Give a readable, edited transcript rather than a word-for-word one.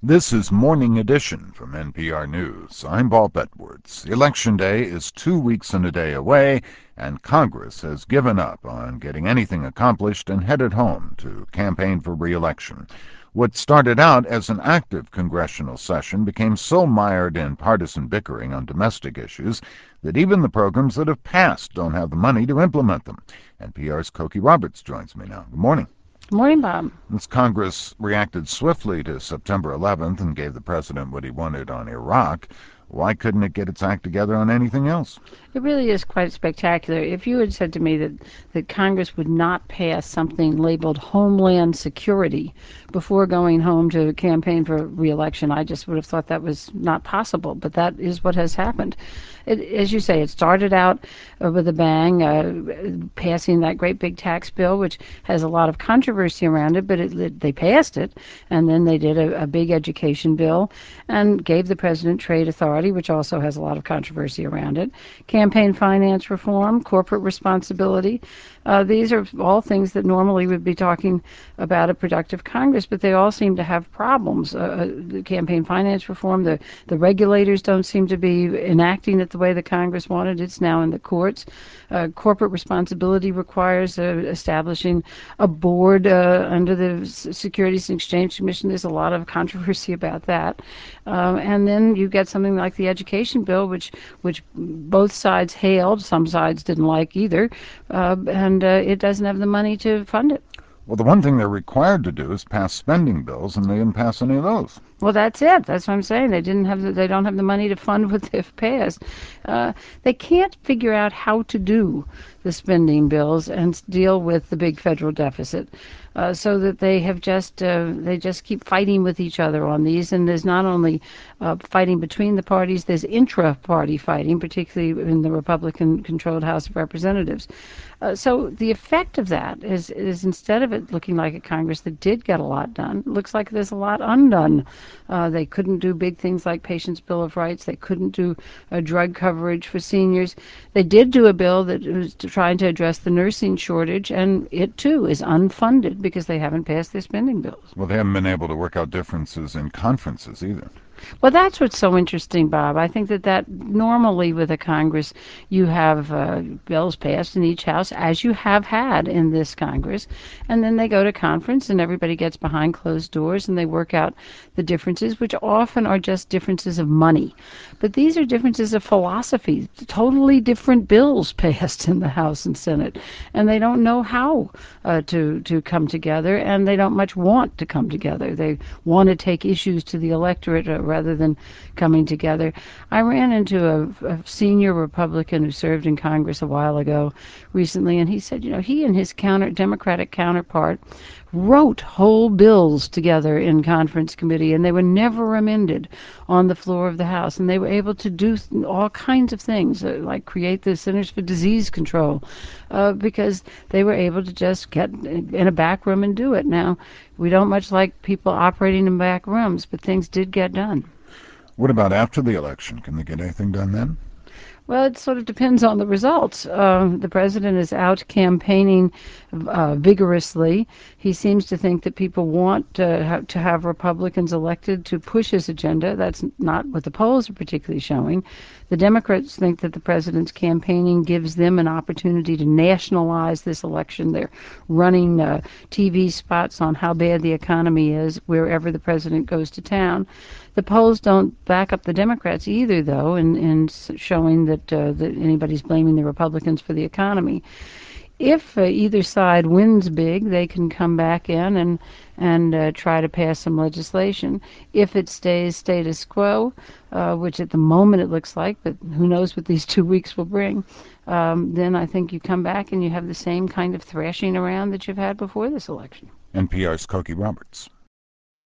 This is Morning Edition from NPR News. I'm Bob Edwards. Election Day is 2 weeks and a day away, and Congress has given up on getting anything accomplished and headed home to campaign for re-election. What started out as an active congressional session became so mired in partisan bickering on domestic issues that even the programs that have passed don't have the money to implement them. NPR's Cokie Roberts joins me now. Good morning. Good morning, Bob. This Congress reacted swiftly to September 11th and gave the president what he wanted on Iraq. Why couldn't it get its act together on anything else? It really is quite spectacular. If you had said to me that Congress would not pass something labeled Homeland Security before going home to campaign for re-election, I just would have thought that was not possible. But that is what has happened. As you say, it started out with a bang, passing that great big tax bill, which has a lot of controversy around it, but they passed it. And then they did a big education bill and gave the president trade authority, which also has a lot of controversy around it. Campaign finance reform, corporate responsibility. These are all things that normally would be talking about a productive Congress, but they all seem to have problems. The campaign finance reform, the regulators don't seem to be enacting it the way the Congress wanted. It's now in the courts. Corporate responsibility requires establishing a board under the Securities and Exchange Commission. There's a lot of controversy about that. And then you get something like the education bill, which both sides hailed. Some sides didn't like either. And it doesn't have the money to fund it. Well, the one thing they're required to do is pass spending bills, and they didn't pass any of those. Well, that's it. That's what I'm saying. They don't have the money to fund what they've passed. They can't figure out how to do the spending bills and deal with the big federal deficit. So that they just keep fighting with each other on these, and there's not only fighting between the parties, there's intra-party fighting, particularly in the Republican-controlled House of Representatives. So the effect of that is instead of it looking like a Congress that did get a lot done, it looks like there's a lot undone. They couldn't do big things like Patients' Bill of Rights. They couldn't do drug coverage for seniors. They did do a bill that was trying to address the nursing shortage, and it too is unfunded because they haven't passed their spending bills. Well, they haven't been able to work out differences in conferences either. Well, that's what's so interesting, Bob. I think that normally with a Congress, you have bills passed in each house, as you have had in this Congress, and then they go to conference and everybody gets behind closed doors and they work out the differences, which often are just differences of money. But these are differences of philosophy, totally different bills passed in the House and Senate, and they don't know how to come together, and they don't much want to come together. They want to take issues to the electorate rather than coming together. I ran into a senior Republican who served in Congress a while ago recently, and he said, he and his Democratic counterpart wrote whole bills together in conference committee, and they were never amended on the floor of the House. And they were able to do all kinds of things, like create the Centers for Disease Control, because they were able to just get in a back room and do it. Now, we don't much like people operating in back rooms, but things did get done. What about after the election? Can they get anything done then? Well, it sort of depends on the results. The president is out campaigning vigorously. He seems to think that people want to have Republicans elected to push his agenda. That's not what the polls are particularly showing. The Democrats think that the president's campaigning gives them an opportunity to nationalize this election. They're running TV spots on how bad the economy is wherever the president goes to town. The polls don't back up the Democrats either, though, in showing that anybody's blaming the Republicans for the economy. If either side wins big, they can come back in and try to pass some legislation. If it stays status quo, which at the moment it looks like, but who knows what these 2 weeks will bring, then I think you come back and you have the same kind of thrashing around that you've had before this election. NPR's Cokie Roberts.